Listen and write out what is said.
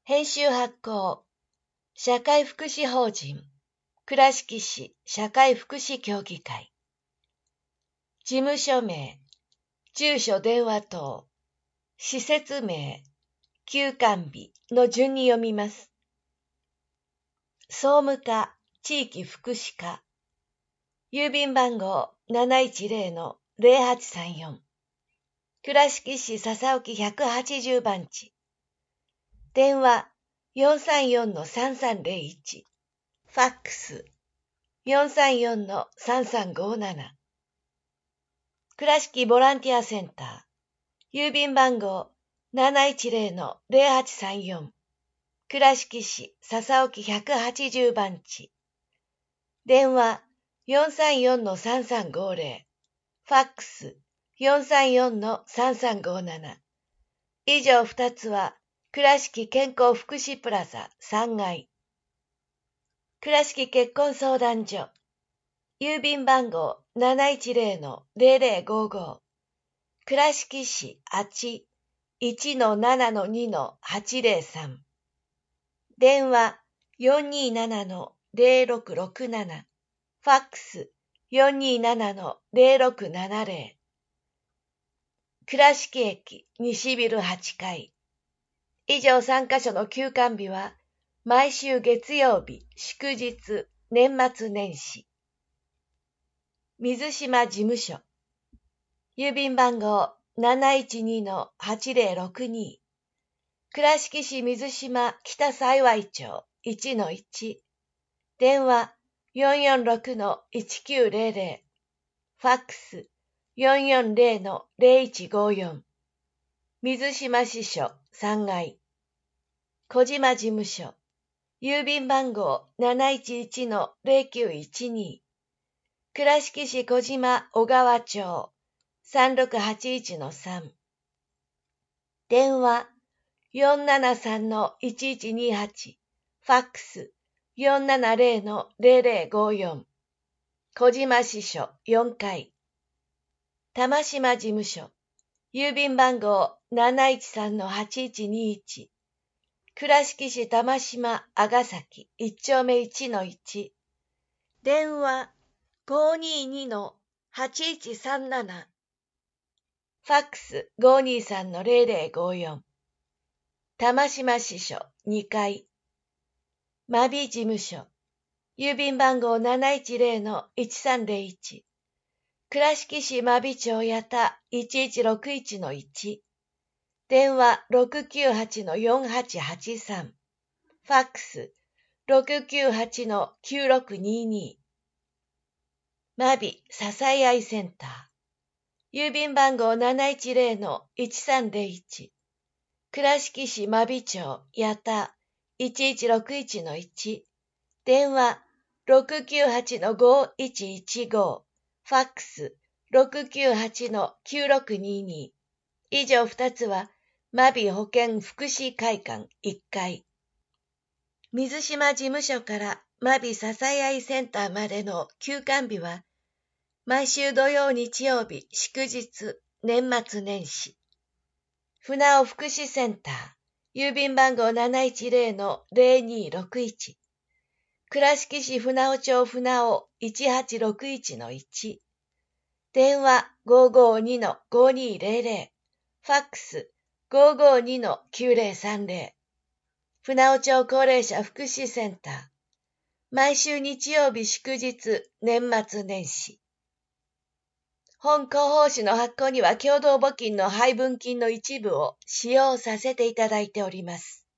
編集発行、社会福祉法人、倉敷市社会福祉協議会。事務所名、住所電話等、施設名、休館日の順に読みます。総務課、地域福祉課、郵便番号 710-0834、倉敷市笹沖180番地、電話 434-3301、ファックス 434-3357、倉敷ボランティアセンター、郵便番号 710-0834、倉敷市笹沖180番地、電話 434-3350、ファックス 434-3357。以上2つは倉敷健康福祉プラザ3階。倉敷結婚相談所、郵便番号 710-0055、倉敷市あち 1-7-2-803、電話 427-0667、ファックス 427-0670、倉敷駅西ビル8階。以上3カ所の休館日は毎週月曜日、祝日、年末年始。水島事務所、郵便番号 712-8062、倉敷市水島北幸町 1-1、電話 446-1900、ファックス 440-0154、水島支所3階。小島事務所、郵便番号 711-0912、倉敷市小島小川町 3681-3、電話 473-1128、ファックス 470-0054、小島支所4階。玉島事務所、郵便番号 713-8121、倉敷市玉島阿崎1丁目 1-1、電話 522-8137、ファックス 523-0054、玉島支所2階。真備事務所、郵便番号 710-1301、倉敷市真備町八田 1161-1、電話 698-4883、ファックス 698-9622、真備ささいあいセンター、郵便番号 710-1301、倉敷市真備町八田 1161-1、電話 698-5115、ファックス 698-9622。以上2つは真備保健福祉会館1階。水島事務所から真備ささいあいセンターまでの休館日は毎週土曜日曜日祝日年末年始。船尾福祉センター、郵便番号 710-0261、倉敷市船尾町船尾 1861-1、電話 552-5200、ファックス 552-9030、船尾町高齢者福祉センター、毎週日曜日祝日年末年始。本広報誌の発行には共同募金の配分金の一部を使用させていただいております。